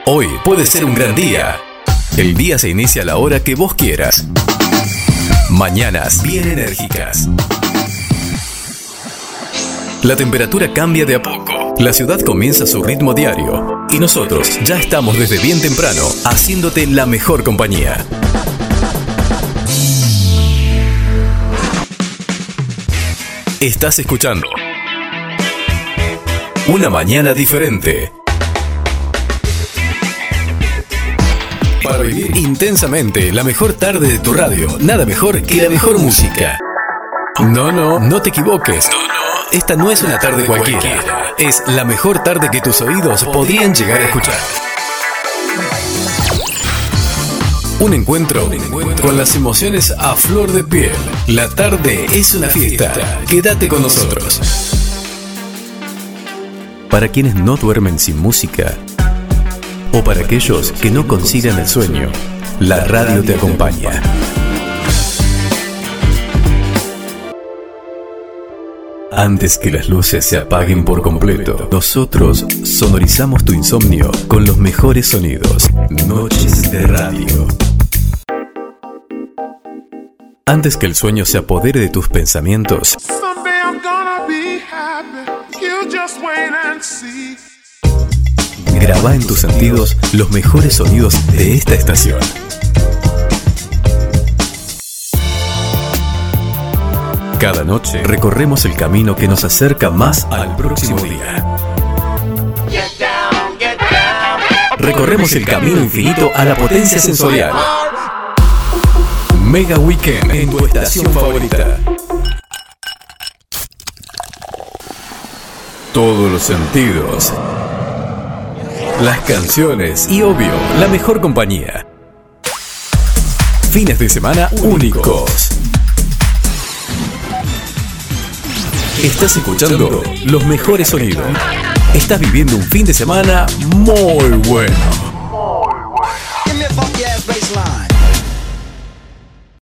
Hoy puede ser un gran día. El día se inicia a la hora que vos quieras. Mañanas bien enérgicas. La temperatura cambia de a poco. La ciudad comienza su ritmo diario. Y nosotros ya estamos desde bien temprano haciéndote la mejor compañía. Estás escuchando Una Mañana Diferente. Para vivir intensamente la mejor tarde de tu radio, nada mejor que la mejor música. No te equivoques. Esta no es una tarde cualquiera. Es la mejor tarde que tus oídos podrían llegar a escuchar. Un encuentro con las emociones a flor de piel. La tarde es una fiesta. Quédate con nosotros. Para quienes no duermen sin música, o para aquellos que no concilian el sueño, la radio te acompaña. Antes que las luces se apaguen por completo, nosotros sonorizamos tu insomnio con los mejores sonidos. Noches de radio. Antes que el sueño se apodere de tus pensamientos, graba en tus sentidos los mejores sonidos de esta estación. Cada noche recorremos el camino que nos acerca más al próximo día. Recorremos el camino infinito a la potencia sensorial. Mega Weekend en tu estación favorita. Todos los sentidos, las canciones y, obvio, la mejor compañía. Fines de semana únicos. Estás escuchando los mejores sonidos. Estás viviendo un fin de semana muy bueno.